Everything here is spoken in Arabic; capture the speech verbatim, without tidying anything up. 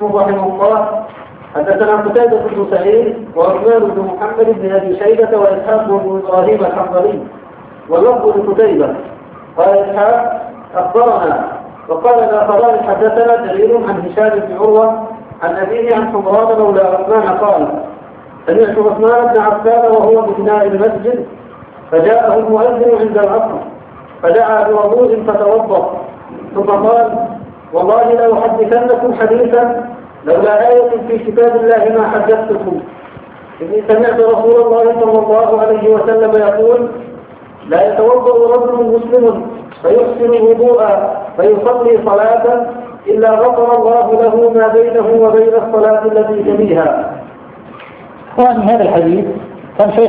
مسلم رحمه الله حدثنا قتيبة بن سعيد وعثمان بن محمد بن أبي شيبة وإسحاق بن إبراهيم الحنظلي واللفظ لقتيبة. قال إسحاق أخبرنا، وقال الآخران حدثنا جرير عن هشام بن عروة عن أبيه عن حمران مولى عثمان قال سمعت عثمان بن عفان وهو ببناء المسجد فجاءه المؤذن عند العصر فدعا بوضوء فتوضأ ثم قال والله لأحدثنكم حديثا لولا آية في كتاب الله ما حدثتكم إني سمعت رسول الله صلى الله عليه وسلم يقول لا يتوضأ رجل مسلم فيحسن الوضوء فيصلي صلاة إلا غفر الله له ما بينه وبين الصلاة التي تليها. وعن هذا الحديث كان شيخ